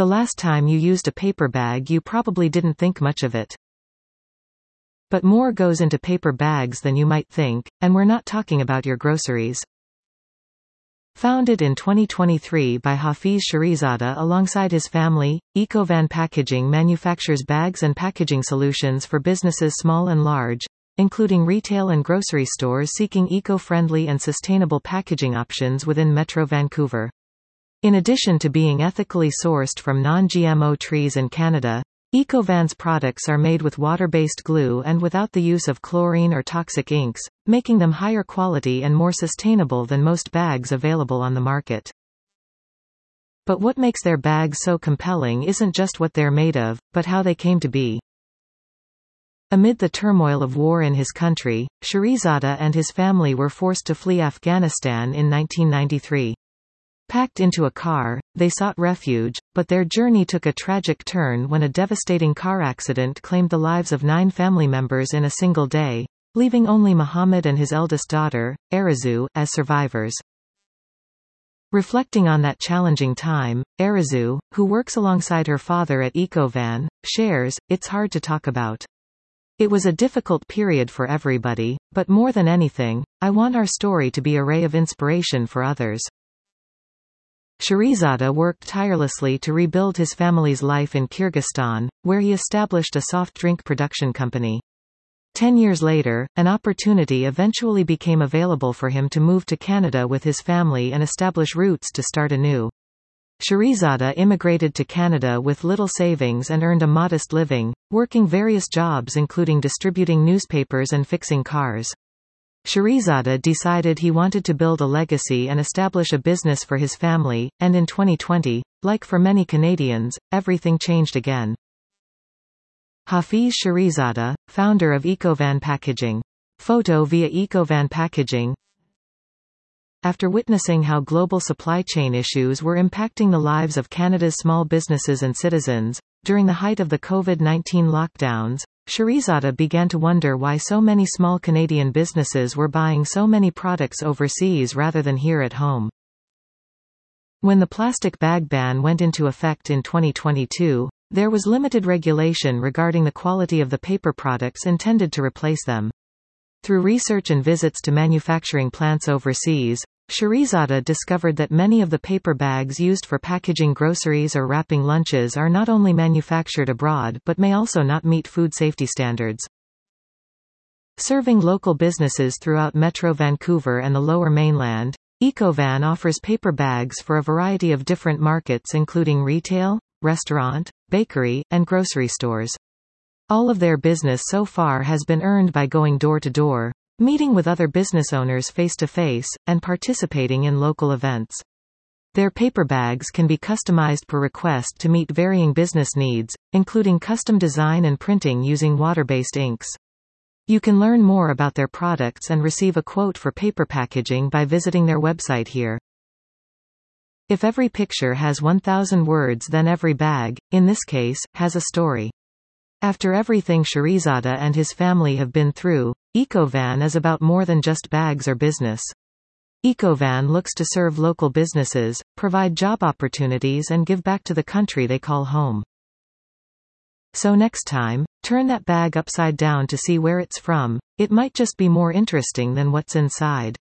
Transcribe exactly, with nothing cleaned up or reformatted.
The last time you used a paper bag you probably didn't think much of it. But more goes into paper bags than you might think, and we're not talking about your groceries. Founded in twenty twenty-three by Hafiz Shirizada alongside his family, Ecovan Packaging manufactures bags and packaging solutions for businesses small and large, including retail and grocery stores seeking eco-friendly and sustainable packaging options within Metro Vancouver. In addition to being ethically sourced from non-G M O trees in Canada, Ecovan's products are made with water-based glue and without the use of chlorine or toxic inks, making them higher quality and more sustainable than most bags available on the market. But what makes their bags so compelling isn't just what they're made of, but how they came to be. Amid the turmoil of war in his country, Shirizada and his family were forced to flee Afghanistan in nineteen ninety-three. Packed into a car, they sought refuge, but their journey took a tragic turn when a devastating car accident claimed the lives of nine family members in a single day, leaving only Muhammad and his eldest daughter, Arazu, as survivors. Reflecting on that challenging time, Arazu, who works alongside her father at Ecovan, shares, "It's hard to talk about. It was a difficult period for everybody, but more than anything, I want our story to be a ray of inspiration for others." Shirizada worked tirelessly to rebuild his family's life in Kyrgyzstan, where he established a soft drink production company. Ten years later, an opportunity eventually became available for him to move to Canada with his family and establish roots to start anew. Shirizada immigrated to Canada with little savings and earned a modest living, working various jobs including distributing newspapers and fixing cars. Shirizada decided he wanted to build a legacy and establish a business for his family, and in twenty twenty, like for many Canadians, everything changed again. Hafiz Shirizada, founder of Ecovan Packaging. Photo via Ecovan Packaging. After witnessing how global supply chain issues were impacting the lives of Canada's small businesses and citizens, during the height of the COVID nineteen lockdowns, Shirizada began to wonder why so many small Canadian businesses were buying so many products overseas rather than here at home. When the plastic bag ban went into effect in twenty twenty-two, there was limited regulation regarding the quality of the paper products intended to replace them. Through research and visits to manufacturing plants overseas, Shirizada discovered that many of the paper bags used for packaging groceries or wrapping lunches are not only manufactured abroad but may also not meet food safety standards. Serving local businesses throughout Metro Vancouver and the Lower Mainland, Ecovan offers paper bags for a variety of different markets including retail, restaurant, bakery, and grocery stores. All of their business so far has been earned by going door to door, meeting with other business owners face-to-face, and participating in local events. Their paper bags can be customized per request to meet varying business needs, including custom design and printing using water-based inks. You can learn more about their products and receive a quote for paper packaging by visiting their website here. If every picture has one thousand words, then every bag, in this case, has a story. After everything Shirizada and his family have been through, Ecovan is about more than just bags or business. Ecovan looks to serve local businesses, provide job opportunities and give back to the country they call home. So next time, turn that bag upside down to see where it's from. It might just be more interesting than what's inside.